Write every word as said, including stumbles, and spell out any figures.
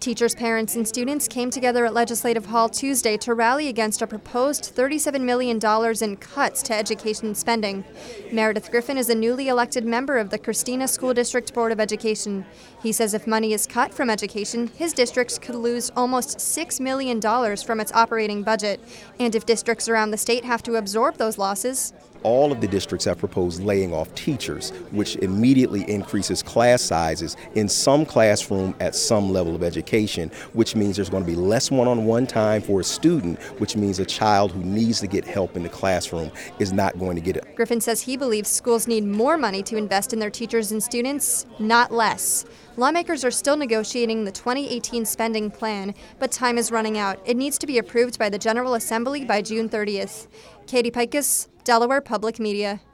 Teachers, parents, and students came together at Legislative Hall Tuesday to rally against a proposed thirty-seven million dollars in cuts to education spending. Meredith Griffin is a newly elected member of the Christina School District Board of Education. He says if money is cut from education, his district could lose almost six million dollars from its operating budget. And if districts around the state have to absorb those losses, all of the districts have proposed laying off teachers, which immediately increases class sizes in some classroom at some level of education, which means there's going to be less one-on-one time for a student, which means a child who needs to get help in the classroom is not going to get it. Griffin says he believes schools need more money to invest in their teachers and students, not less. Lawmakers are still negotiating the twenty eighteen spending plan, but time is running out. It needs to be approved by the General Assembly by June thirtieth. Katie Pikus, Delaware Public Media.